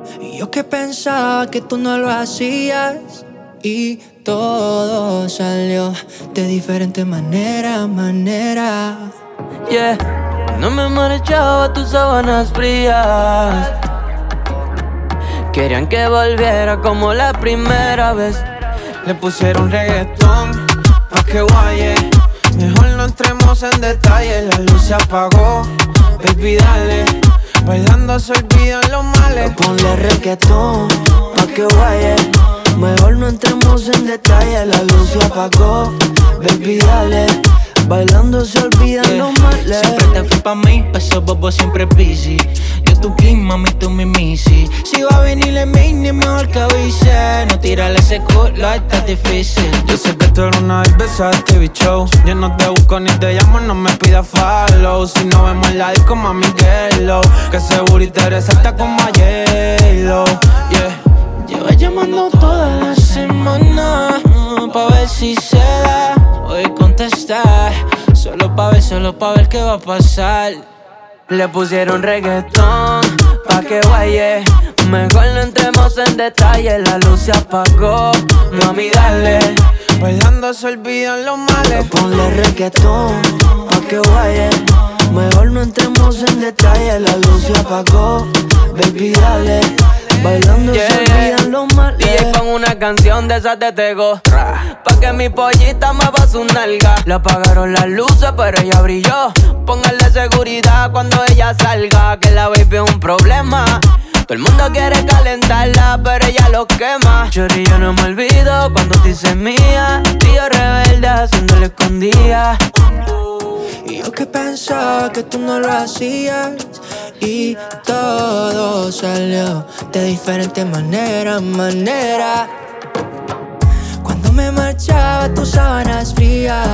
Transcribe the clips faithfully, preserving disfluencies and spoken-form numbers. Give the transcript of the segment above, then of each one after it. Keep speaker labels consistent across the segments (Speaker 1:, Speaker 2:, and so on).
Speaker 1: Y yo que pensaba que tú no lo hacías. Y todo salió de diferente manera, manera.
Speaker 2: Yeah, no me marchaba tus sábanas frías. Querían que volviera como la primera vez.
Speaker 3: Le pusieron reggaetón pa' que guaye. Mejor no entremos en detalle. La luz se apagó, baby dale. Bailando se olvidan los males.
Speaker 2: Ponle reggaetón pa' que guaye. Mejor no entremos en detalle. La luz se apagó, baby dale. Bailando se olvidan yeah. los males.
Speaker 4: Siempre te fui pa' mí, pa' esos bobos siempre busy. Yo tu king, mami, tú mi missy. Si va a venir el mini, mejor que avise. No tirarle ese culo, está difícil.
Speaker 3: Yo sé que tú eres una vez besaste, bicho. Yo no te busco ni te llamo, no me pidas follow. Si no vemos en la disco, mami, Miguelo. Que seguro interesarte como a J-Lo, yeah.
Speaker 4: Llevo llamando toda la semana pa' ver si se da. Hoy contestar, solo pa' ver, solo pa' ver qué va a pasar.
Speaker 2: Le pusieron reggaetón pa' que guaye. Mejor no entremos en detalle. La luz se apagó, mami dale.
Speaker 3: Bailando se olvidan los males.
Speaker 2: Ponle reggaetón pa' que guaye. Mejor no entremos en detalle. La luz se apagó, baby dale. Bailando yeah. se olvidan los males. D J con una canción de esas de Tego, pa' que mi pollita mueva su nalga. Le apagaron las luces pero ella brilló. Póngale seguridad cuando ella salga, que la baby es un problema. Todo el mundo quiere calentarla, pero ella lo quema. Chori, yo no me olvido cuando te hice mía. Tío rebelde haciéndole escondida.
Speaker 1: Y yo que pensaba que tú no lo hacías. Y todo salió de diferente manera, manera. Cuando me marchaba tus sábanas frías.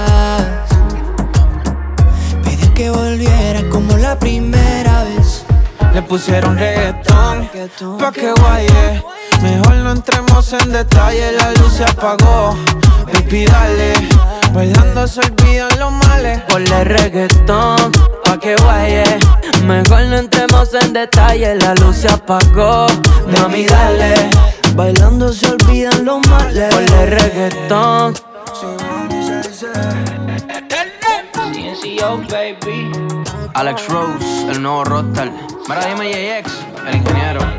Speaker 1: Pedí que volviera como la primera vez.
Speaker 3: Le pusieron reggaetón pa' que guaye. Mejor no entremos en detalle. La luz se apagó, baby dale. Bailando se olvidan los males.
Speaker 2: Ponle reggaetón pa' que guaye. Mejor no entremos en detalle. La luz se apagó, mami dale. Bailando se olvidan los males. Ponle reggaetón.
Speaker 4: C N C O, baby.
Speaker 2: Alex Rose, el nuevo rockstar. Mira, dime J X, el ingeniero.